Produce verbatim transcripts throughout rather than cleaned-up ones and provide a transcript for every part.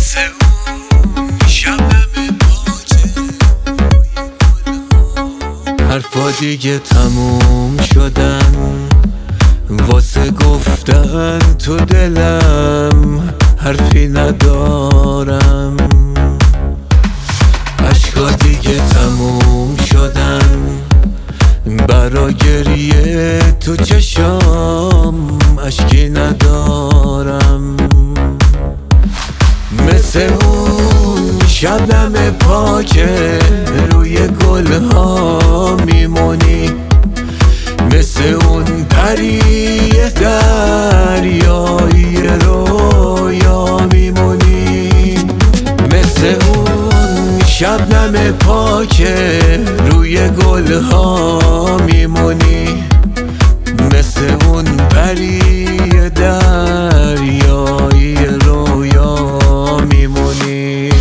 مثل اون شبنم پاچه روی گلها. حرفا دیگه تموم شدن واسه گفتن تو دلم، حرفی ندارم. عشقا دیگه تموم شدن برا گریه تو چشام، اشکی ندارم. مثل اون شبنم پاکه روی گلها میمونی، مثل اون پری دریایی رویا میمونی، مثل اون شبنم پاکه روی گلها میمونی، مثل اون پری دریایی رویا میمونی.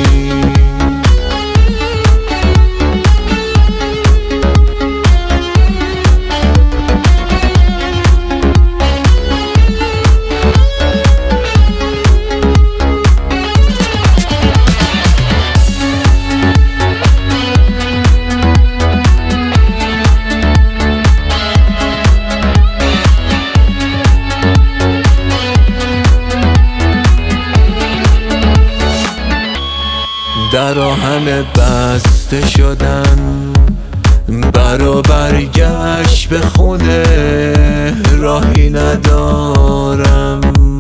درا همه بسته شدن برا برگشت به خونه، راهی ندارم.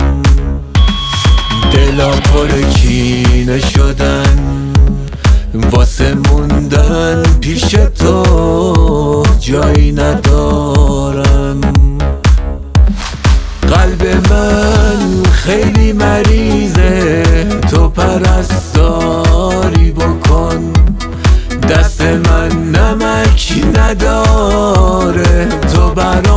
دلا پر کینه شدن واسه موندن پیش تو، جایی ندارم. قلب من خیلی مریضه، تو پرستاری بکن. دست من نمک نداره، تو برام